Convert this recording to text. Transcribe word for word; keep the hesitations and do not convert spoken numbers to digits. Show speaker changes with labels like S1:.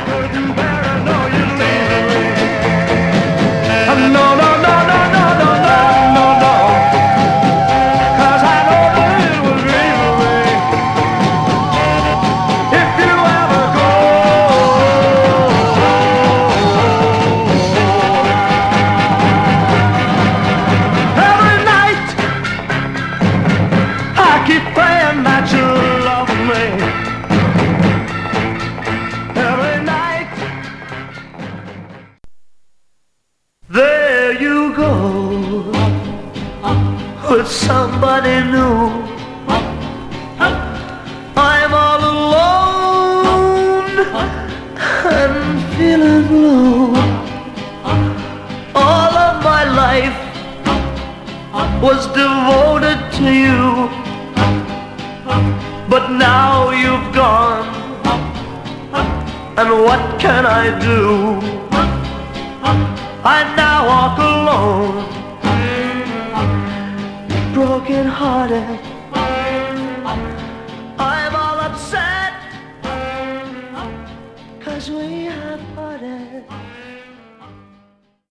S1: couldn't bear to know you'd leave me. No, no, no, no, no, no, no, no, no. 'Cause I know that it will grieve me if you ever go. Every night I keep praying that you'll love me. Every night. There you go with somebody new. I'm all alone and feeling blue. All of my life was devoted to you, but now you've gone, and what can I do? I now walk alone, broken hearted. I'm all upset 'cause we had